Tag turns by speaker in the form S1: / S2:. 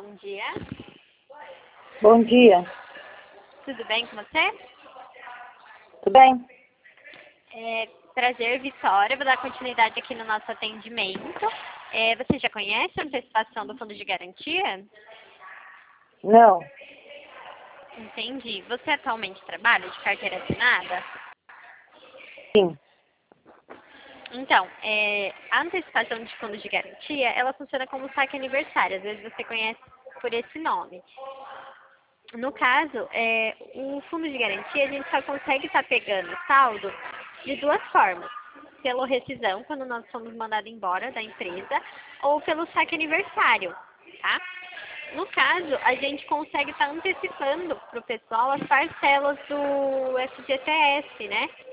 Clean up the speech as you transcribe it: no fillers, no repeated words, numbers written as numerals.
S1: bom dia.
S2: Bom dia.
S1: Tudo bem com você?
S2: Tudo bem?
S1: Prazer, Vitória. Vou dar continuidade aqui no nosso atendimento. Você já conhece a antecipação do fundo de garantia?
S2: Não.
S1: Entendi. Você atualmente trabalha de carteira assinada?
S2: Sim.
S1: Então, a antecipação de fundo de garantia, ela funciona como saque aniversário. Às vezes você conhece por esse nome. No caso, o fundo de garantia, a gente só consegue estar pegando saldo de duas formas. Pela rescisão, quando nós somos mandados embora da empresa, ou pelo saque aniversário, tá? No caso, a gente consegue estar antecipando para o pessoal as parcelas do FGTS, né?